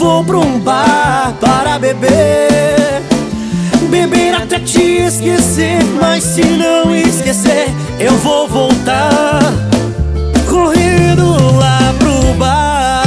vou pra um bar para beber. Beber até te esquecer, mas se não esquecer, eu vou voltar correndo lá pro bar.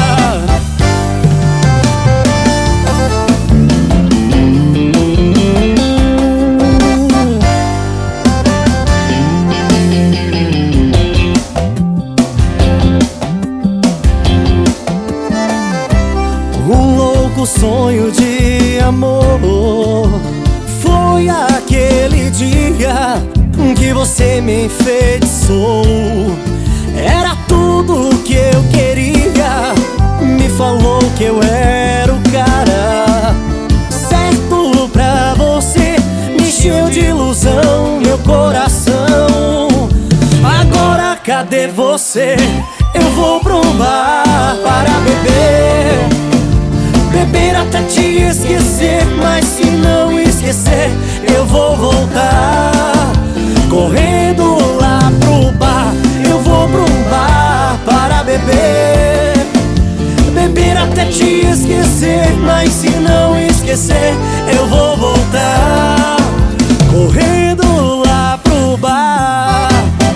Um louco sonho de amor foi aquele dia que você me enfeitiçou. Era tudo que eu queria. Me falou que eu era o cara certo pra você. Me encheu de ilusão meu coração. Agora cadê você? Eu vou pra um bar para beber. Beber até te esquecer, mas se não esquecer, eu vou voltar correndo lá pro bar. Eu vou pro um bar para beber. Beber até te esquecer, mas se não esquecer, eu vou voltar correndo lá pro bar.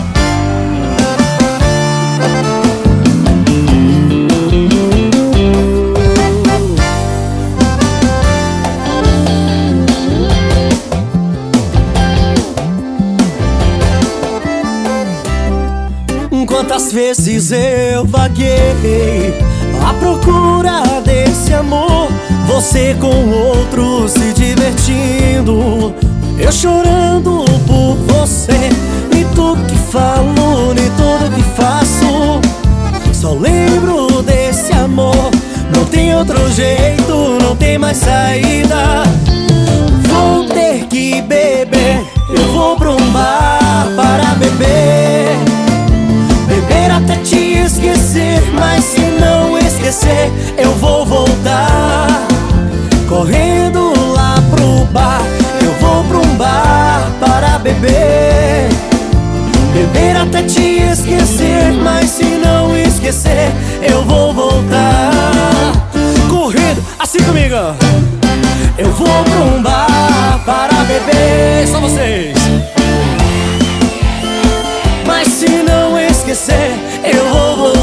Quantas vezes eu vaguei à procura desse amor, você com outro se divertindo, eu chorando por você. Nem tudo que falo, nem tudo que faço, só lembro desse amor. Não tem outro jeito, não tem mais saída. Vou ter que beber. Eu vou pra um bar para beber. Beber até te esquecer, mas se não esquecer, eu vou voltar correndo lá pro bar. Eu vou pra um bar para beber. Beber até te esquecer, mas se não esquecer, eu vou voltar correndo, assim comigo. Eu vou pra um bar para beber. Só vocês. Mas se não esquecer, eu vou voltar